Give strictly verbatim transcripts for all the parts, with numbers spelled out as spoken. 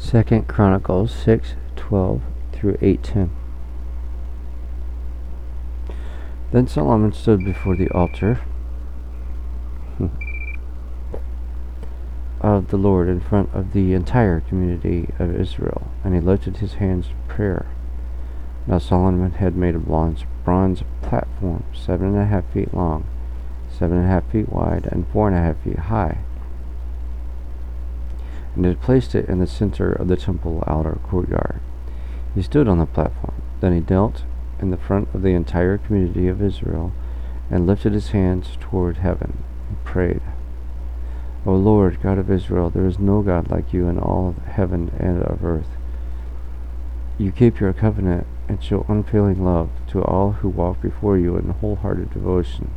Second Chronicles six twelve through eight ten. Then Solomon stood before the altar of the Lord in front of the entire community of Israel, and he lifted his hands in prayer. Now Solomon had made a bronze, bronze platform seven and a half feet long, seven and a half feet wide, and four and a half feet high, and had placed it in the center of the temple outer courtyard. He stood on the platform. Then he knelt in the front of the entire community of Israel and lifted his hands toward heaven and prayed, O Lord, God of Israel, there is no God like you in all of heaven and of earth. You keep your covenant and show unfailing love to all who walk before you in wholehearted devotion.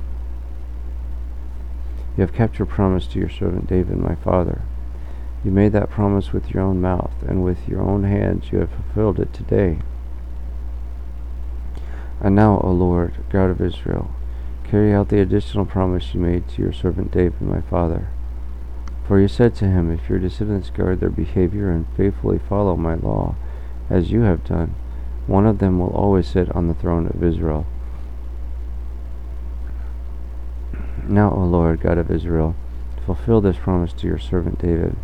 You have kept your promise to your servant David, my father. You made that promise with your own mouth, and with your own hands you have fulfilled it today. And now, O Lord, God of Israel, carry out the additional promise you made to your servant David, my father. For you said to him, if your descendants guard their behavior and faithfully follow my law, as you have done, one of them will always sit on the throne of Israel. Now, O Lord, God of Israel, fulfill this promise to your servant David.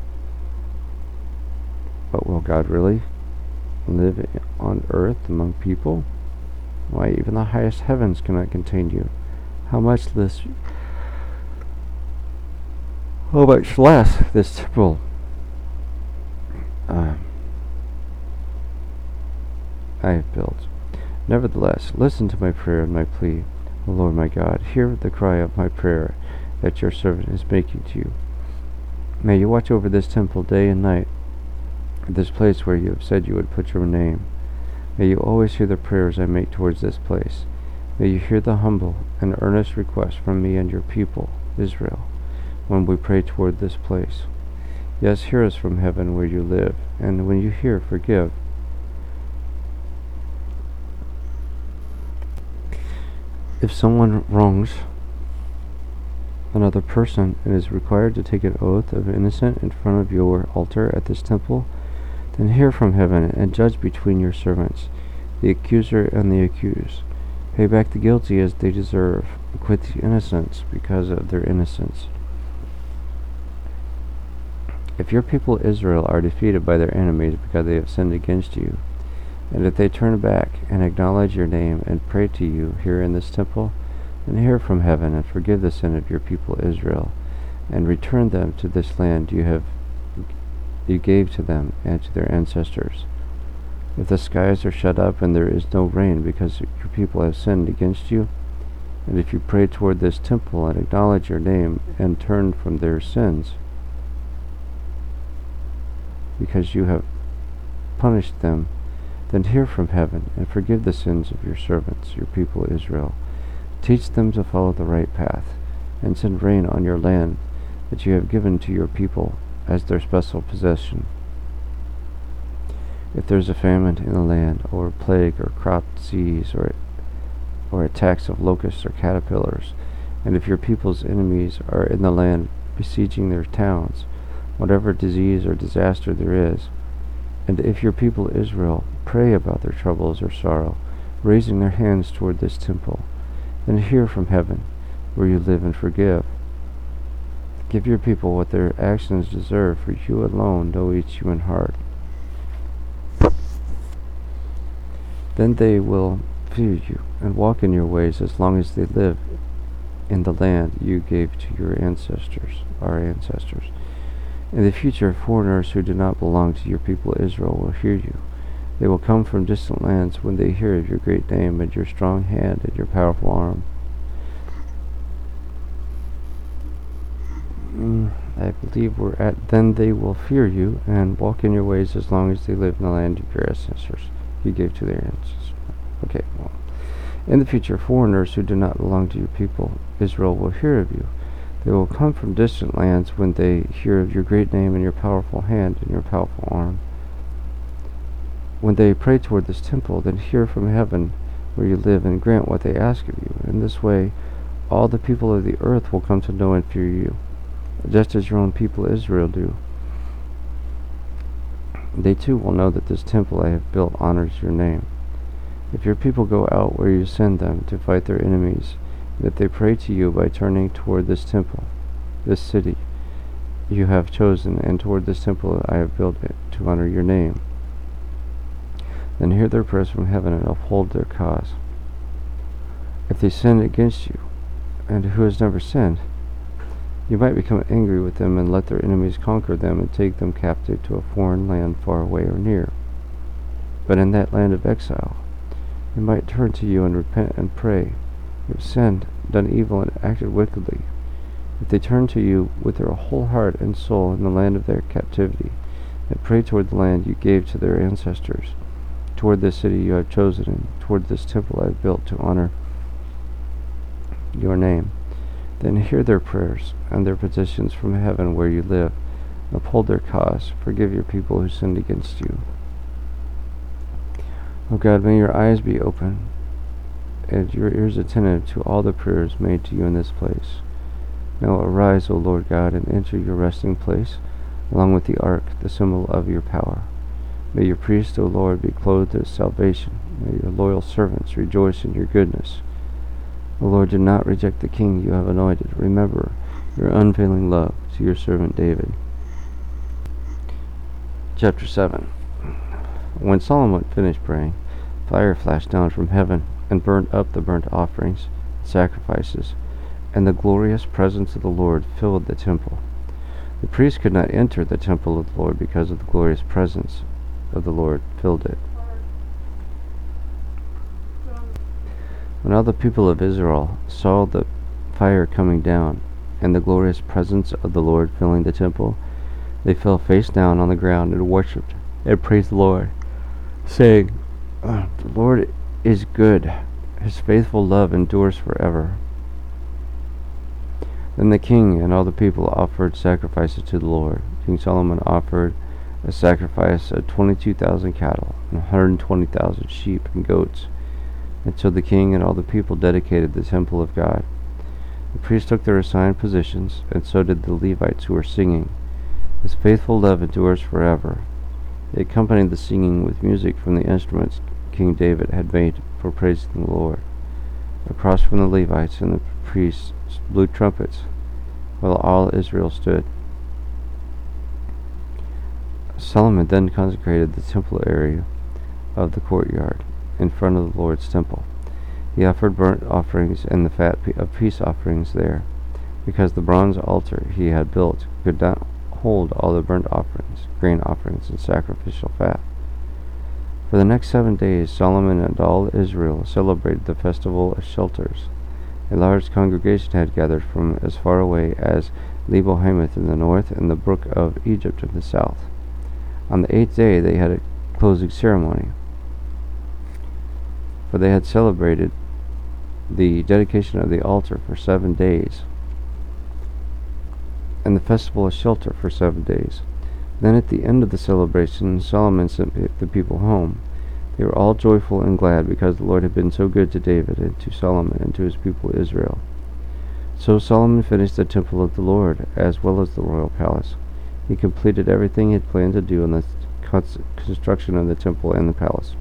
But will God really live on earth among people? Why, even the highest heavens cannot contain you. How much less, how much less this temple uh, I have built. Nevertheless, listen to my prayer and my plea, O Lord my God. Hear the cry of my prayer that your servant is making to you. May you watch over this temple day and night, this place where you have said you would put your name. May you always hear the prayers I make towards this place. May you hear the humble and earnest request from me and your people, Israel, when we pray toward this place. Yes, hear us from heaven where you live, and when you hear, forgive. If someone wrongs another person and is required to take an oath of innocence in front of your altar at this temple, then hear from heaven and judge between your servants, the accuser and the accused. Pay back the guilty as they deserve, and quit the innocents because of their innocence. If your people Israel are defeated by their enemies because they have sinned against you, and if they turn back and acknowledge your name and pray to you here in this temple, then hear from heaven and forgive the sin of your people Israel, and return them to this land you have you gave to them and to their ancestors. If the skies are shut up and there is no rain because your people have sinned against you, and if you pray toward this temple and acknowledge your name and turn from their sins, because you have punished them, then hear from heaven and forgive the sins of your servants, your people Israel. Teach them to follow the right path, and send rain on your land that you have given to your people as their special possession. If there is a famine in the land, or a plague, or crop disease, or or attacks of locusts or caterpillars, and if your people's enemies are in the land besieging their towns, whatever disease or disaster there is, and if your people Israel pray about their troubles or sorrow, raising their hands toward this temple, then hear from heaven where you live and forgive. Give your people what their actions deserve, for you alone know each human heart. Then they will fear you and walk in your ways as long as they live in the land you gave to your ancestors, our ancestors. In the future, foreigners who do not belong to your people Israel will hear you. They will come from distant lands when they hear of your great name and your strong hand and your powerful arm. Mm, I believe we're at, then they will fear you and walk in your ways as long as they live in the land of your ancestors you gave to their ancestors. Okay, well, in the future, foreigners who do not belong to your people Israel will hear of you. They will come from distant lands when they hear of your great name and your powerful hand and your powerful arm. When they pray toward this temple, then hear from heaven where you live and grant what they ask of you. In this way, all the people of the earth will come to know and fear you, just as your own people Israel do. They too will know that this temple I have built honors your name. If your people go out where you send them to fight their enemies, and if they pray to you by turning toward this temple, this city you have chosen, and toward this temple I have built it to honor your name, then hear their prayers from heaven and uphold their cause. If they sin against you, and who has never sinned, you might become angry with them and let their enemies conquer them and take them captive to a foreign land far away or near. But in that land of exile, they might turn to you and repent and pray. You have sinned, done evil, and acted wickedly. If they turn to you with their whole heart and soul in the land of their captivity, and pray toward the land you gave to their ancestors, toward this city you have chosen, and toward this temple I have built to honor your name, then hear their prayers and their petitions from heaven where you live, and uphold their cause. Forgive your people who sinned against you. O God, may your eyes be open, and your ears attentive to all the prayers made to you in this place. Now arise, O Lord God, and enter your resting place, along with the ark, the symbol of your power. May your priests, O Lord, be clothed in salvation. May your loyal servants rejoice in your goodness. O Lord, do not reject the king you have anointed. Remember your unfailing love to your servant David. Chapter seven. When Solomon finished praying, fire flashed down from heaven and burned up the burnt offerings and sacrifices, and the glorious presence of the Lord filled the temple. The priests could not enter the temple of the Lord because of the glorious presence of the Lord filled it. When all the people of Israel saw the fire coming down and the glorious presence of the Lord filling the temple, they fell face down on the ground and worshipped and praised the Lord, saying, oh, the Lord is good. His faithful love endures forever. Then the king and all the people offered sacrifices to the Lord. King Solomon offered a sacrifice of twenty-two thousand cattle and one hundred twenty thousand sheep and goats. And so the king and all the people dedicated the temple of God. The priests took their assigned positions, and so did the Levites who were singing. His faithful love endures forever. They accompanied the singing with music from the instruments King David had made for praising the Lord. Across from the Levites and the priests blew trumpets, while all Israel stood. Solomon then consecrated the temple area of the courtyard in front of the Lord's temple. He offered burnt offerings and the fat of peace offerings there, because the bronze altar he had built could not hold all the burnt offerings, grain offerings, and sacrificial fat. For the next seven days Solomon and all Israel celebrated the festival of shelters. A large congregation had gathered from as far away as Lebo-Hamath in the north and the brook of Egypt in the south. On the eighth day they had a closing ceremony, for they had celebrated the dedication of the altar for seven days, and the festival of shelter for seven days. Then at the end of the celebration, Solomon sent the people home. They were all joyful and glad because the Lord had been so good to David and to Solomon and to his people Israel. So Solomon finished the temple of the Lord, as well as the royal palace. He completed everything he had planned to do in the construction of the temple and the palace.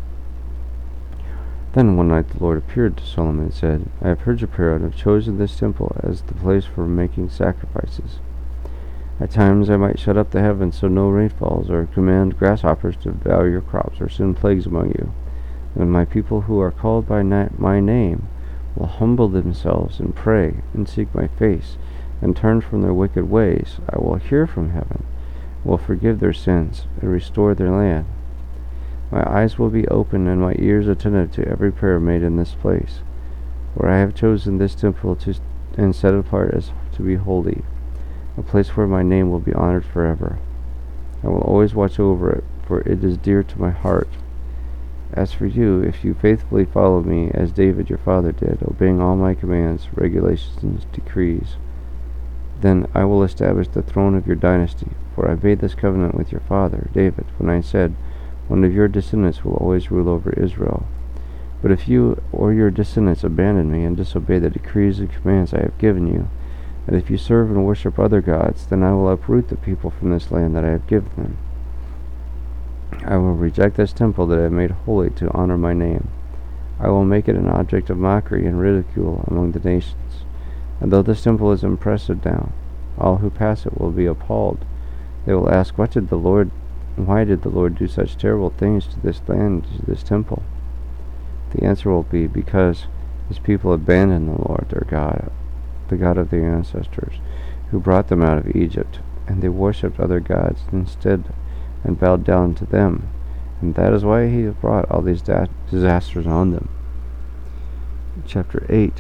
Then one night the Lord appeared to Solomon and said, I have heard your prayer and have chosen this temple as the place for making sacrifices. At times I might shut up the heavens so no rain falls, or command grasshoppers to devour your crops, or send plagues among you. And my people who are called by na- my name will humble themselves and pray and seek my face and turn from their wicked ways, I will hear from heaven, will forgive their sins and restore their land. My eyes will be open and my ears attentive to every prayer made in this place, for I have chosen this temple to and set it apart as to be holy, a place where my name will be honored forever. I will always watch over it, for it is dear to my heart. As for you, if you faithfully follow me, as David your father did, obeying all my commands, regulations, and decrees, then I will establish the throne of your dynasty, for I made this covenant with your father, David, when I said, one of your descendants will always rule over Israel. But if you or your descendants abandon me and disobey the decrees and commands I have given you, and if you serve and worship other gods, then I will uproot the people from this land that I have given them. I will reject this temple that I have made holy to honor my name. I will make it an object of mockery and ridicule among the nations. And though this temple is impressive now, all who pass it will be appalled. They will ask, What did the Lord why did the Lord do such terrible things to this land, to this temple? The answer will be, because his people abandoned the Lord their God, the God of their ancestors, who brought them out of Egypt, and they worshipped other gods instead and bowed down to them. And that is why he has brought all these da- disasters on them. Chapter eight.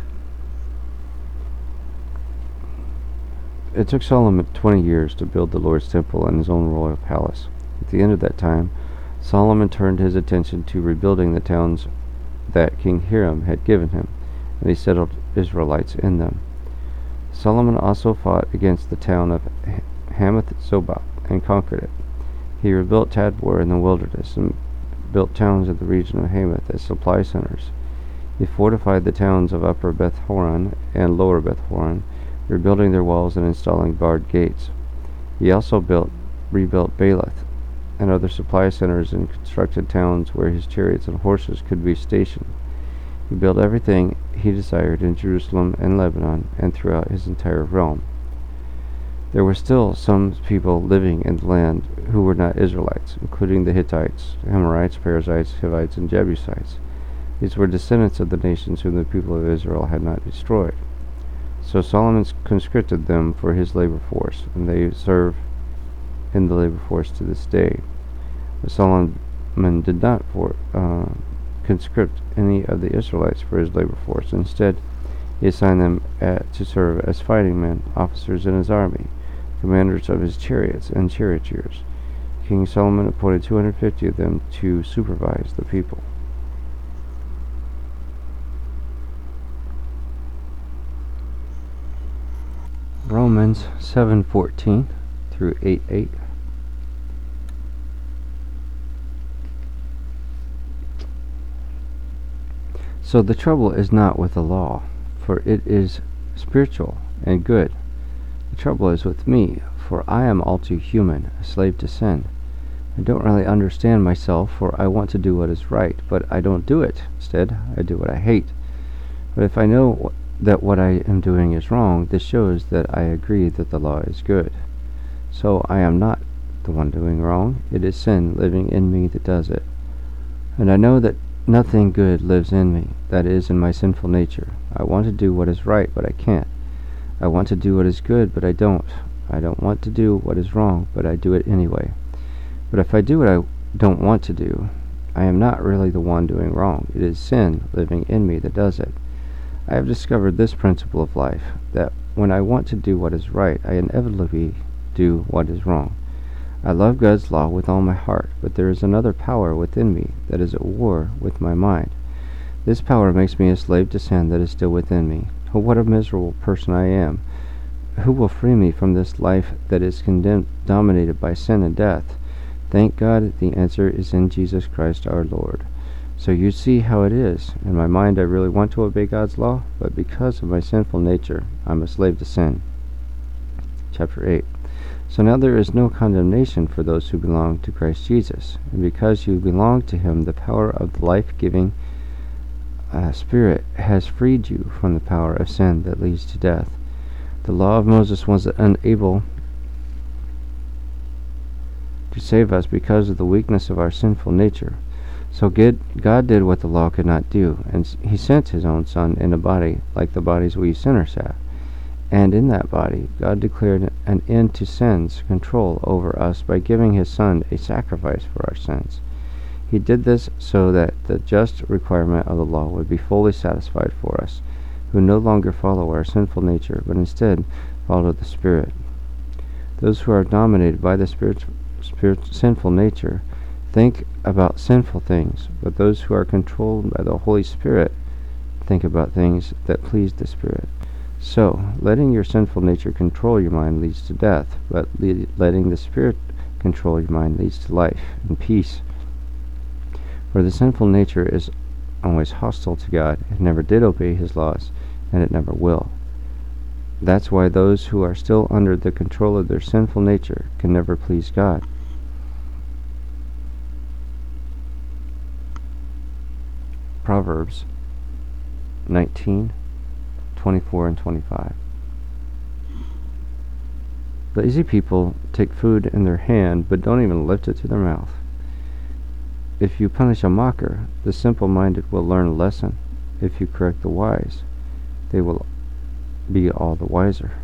It took Solomon twenty years to build the Lord's temple and his own royal palace. At the end of that time, Solomon turned his attention to rebuilding the towns that King Hiram had given him, and he settled Israelites in them. Solomon also fought against the town of Hamath-zobah and conquered it. He rebuilt Tadmor in the wilderness and built towns in the region of Hamath as supply centers. He fortified the towns of Upper Beth-horon and Lower Beth-horon, rebuilding their walls and installing barred gates. He also built, rebuilt Baalath and other supply centers and constructed towns where his chariots and horses could be stationed. He built everything he desired in Jerusalem and Lebanon and throughout his entire realm. There were still some people living in the land who were not Israelites, including the Hittites, Amorites, Perizzites, Hivites, and Jebusites. These were descendants of the nations whom the people of Israel had not destroyed. So Solomon conscripted them for his labor force, and they serve in the labor force to this day. But Solomon did not for, uh, conscript any of the Israelites for his labor force. Instead, he assigned them at, to serve as fighting men, officers in his army, commanders of his chariots, and charioteers. King Solomon appointed two hundred fifty of them to supervise the people. Romans seven fourteen through eight eight. So the trouble is not with the law, for it is spiritual and good. The trouble is with me, for I am all too human, a slave to sin. I don't really understand myself, for I want to do what is right, but I don't do it. Instead, I do what I hate. But if I know that what I am doing is wrong, this shows that I agree that the law is good. So I am not the one doing wrong. It is sin living in me that does it. And I know that nothing good lives in me, that is, in my sinful nature. I want to do what is right, but I can't. I want to do what is good, but I don't. I don't want to do what is wrong, but I do it anyway. But if I do what I don't want to do, I am not really the one doing wrong. It is sin living in me that does it. I have discovered this principle of life, that when I want to do what is right, I inevitably do what is wrong. I love God's law with all my heart, but there is another power within me that is at war with my mind. This power makes me a slave to sin that is still within me. Oh, what a miserable person I am! Who will free me from this life that is condemned, dominated by sin and death? Thank God, the answer is in Jesus Christ our Lord. So you see how it is. In my mind I really want to obey God's law, but because of my sinful nature, I'm a slave to sin. Chapter eight. So now there is no condemnation for those who belong to Christ Jesus. And because you belong to him, the power of the life-giving uh, Spirit has freed you from the power of sin that leads to death. The law of Moses was unable to save us because of the weakness of our sinful nature. So God did what the law could not do, and he sent his own Son in a body like the bodies we sinners have. And in that body, God declared an end to sin's control over us by giving his Son a sacrifice for our sins. He did this so that the just requirement of the law would be fully satisfied for us, who no longer follow our sinful nature, but instead follow the Spirit. Those who are dominated by the spirit, spirit, sinful nature think about sinful things, but those who are controlled by the Holy Spirit think about things that please the Spirit. So, letting your sinful nature control your mind leads to death, but le- letting the Spirit control your mind leads to life and peace. For the sinful nature is always hostile to God. It never did obey his laws, and it never will. That's why those who are still under the control of their sinful nature can never please God. Proverbs nineteen, twenty-four and twenty-five. Lazy people take food in their hand but don't even lift it to their mouth. If you punish a mocker, the simple-minded will learn a lesson. If you correct the wise, they will be all the wiser.